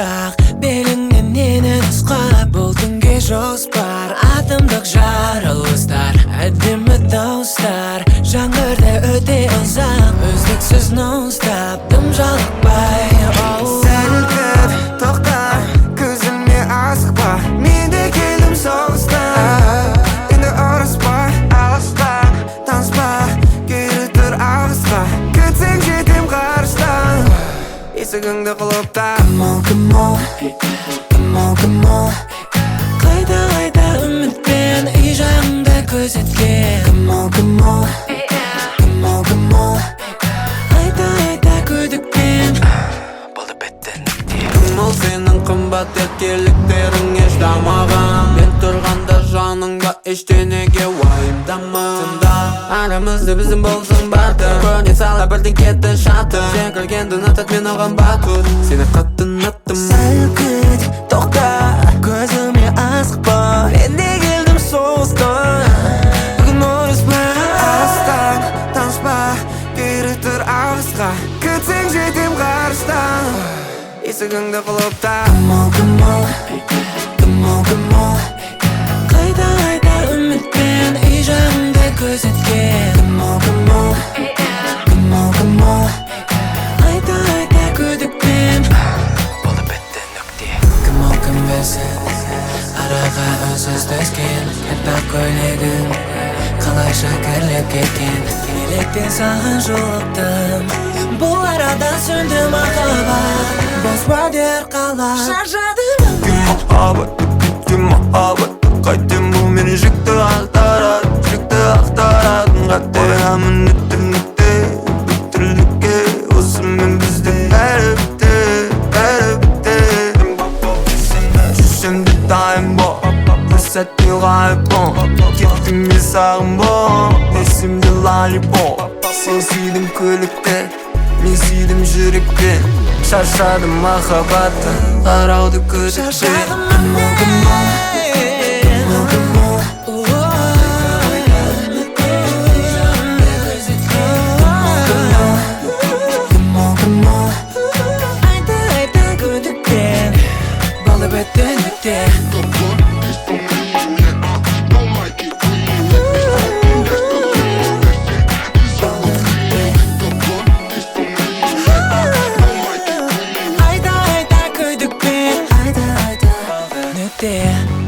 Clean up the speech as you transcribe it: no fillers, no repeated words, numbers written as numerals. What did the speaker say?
Бірақ беліңнен нені нұсқап бұл түнге жоспар атымдық жарылыстар әдемі дауыстар жаңбырда өте ұзақ үздіксіз нон-стоп тым жалықпай Сәл кір, тоқта, көзіме асықпа Мен де келдім соғыстан Енді ұрыспа, алыста Таныспа, кері тұр ағысқа Күтсең жетем қарыштан Есігіңді құлыпта Come on Қайта үмітпен үй жағыңда көзеткен Come on Айта күдікпен Болды бітті нүкте. Кім ол сенің қымбат еркеліктерің еш дамаған Мен тұрғанда жаныңда ештенеге уайымдама Тыңда арамызда біздің болсын бартын Көне сала бірден кетті шатын Сен кіргенді ұнатат мен оған батут Сені қатты ұнаттым Сәл күт, тоқта көзіме асықпа Мен де келдім соғыстан Бүгін ұрыспа Алыстан, таныспа, кері тұр ағысқа Күтсең жетем қарыштан Есігіңді құлыпта Come on Қайта үмітпен үй жағыңда көзеткен Come on Айта күдікпен Болды бітті нүкте. Кім білсін араға үнсіз түскен Әппақ көйлегің қалайша кірлеп кеткен Неліктен саған жолықтым Бұл арада сүрді махаббат Бос уәдер қалап Шаршадым Кім махаббат Қайтем бұл мені жүкті ақтаратын Қоямын үтірлікке Осымен біздің бәрі бітті Жүзімде дайым бол Бір сәтте ғайып бол Кеттім мен сағым бол Есімде лалипоп Сен сүйдім көлікте Мен сүйдім жүрекпен Шаршадым махаббаттан Қарауды күдікпен Шаршадым Айта күдікпен Болды бітті нүкте Айта күдікпен Нүкте